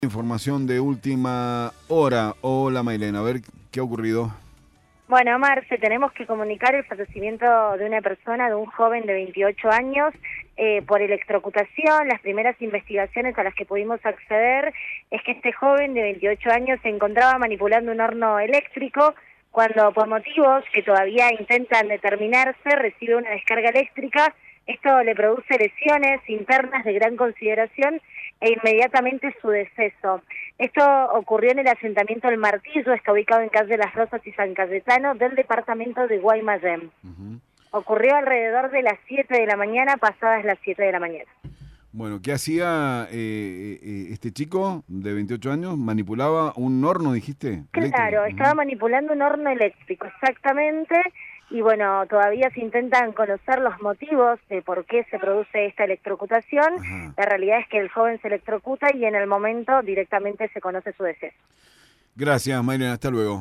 Información de última hora. Hola Mailena, a ver qué ha ocurrido. Bueno, Marce, tenemos que comunicar el fallecimiento de una persona, de un joven de 28 años, por electrocutación. Las primeras investigaciones a las que pudimos acceder es que este joven de 28 años se encontraba manipulando un horno eléctrico cuando, por motivos que todavía intentan determinarse, recibe una descarga eléctrica. Esto le produce lesiones internas de gran consideración e inmediatamente su deceso. Esto ocurrió en el asentamiento El Martillo, está ubicado en calle Las Rosas y San Cayetano, del departamento de Guaymallén. Ocurrió alrededor de las 7 de la mañana, pasadas las 7 de la mañana. Bueno, ¿qué hacía este chico de 28 años? ¿Manipulaba un horno, dijiste? Eléctrico. Claro, estaba manipulando un horno eléctrico, exactamente, y bueno, todavía se intentan conocer los motivos de por qué se produce esta electrocutación. Ajá. La realidad es que el joven se electrocuta y en el momento directamente se conoce su deceso. Gracias, Mailena, hasta luego.